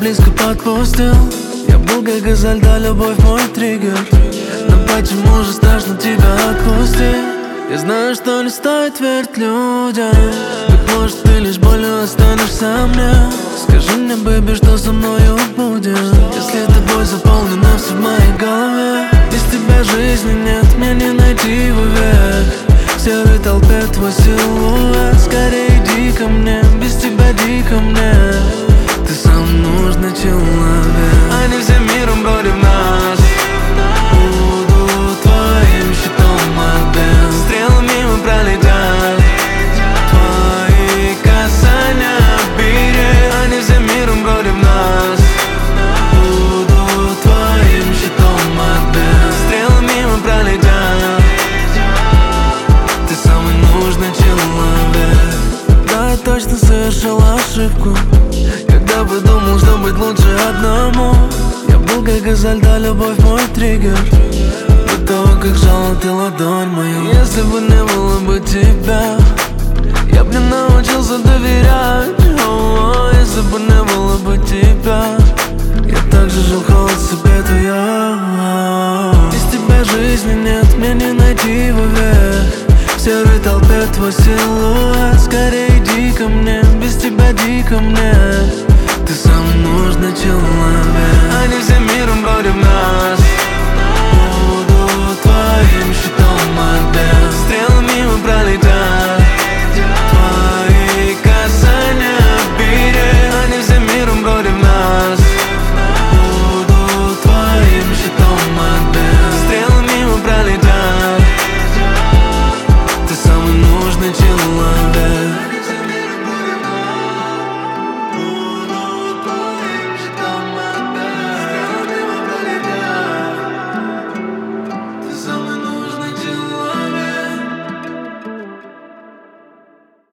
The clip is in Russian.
близко подпустил. Я был как газель, да, любовь мой триггер. Но почему же страшно тебя отпустить? Я знаю, что не стоит верить людям. Быть может, ты лишь болью останешься мне. Скажи мне, бэби, что со мною будет, если тобой заполнено все в моей голове. Без тебя жизни нет, мне не найти вовек. В серой толпе твой силуэт. Скорее иди ко мне, без тебя дико мне. Ты самый нужный человек. Они всем миром против нас. Буду твоим щитом от бед. Стрелы мимо пролетят. Твои касания берег. Они всем миром против нас. Буду твоим щитом от бед. Стрелы мимо пролетят. Ты самый нужный человек. Да, я точно совершил ошибку, когда подумал, что быть лучше одному. Я был как газель, да, любовь мой триггер. До того, как жала ты ладонь мою. Если бы не было бы тебя, я б не научился доверять. Если бы не было бы тебя, я также жил холод себе твоя. Без тебя жизни нет, мне не найти вовек. В серой толпе твой силуэт. Скорее иди ко мне, без тебя дико мне. Ты самый нужный человек. Они всем миром против нас.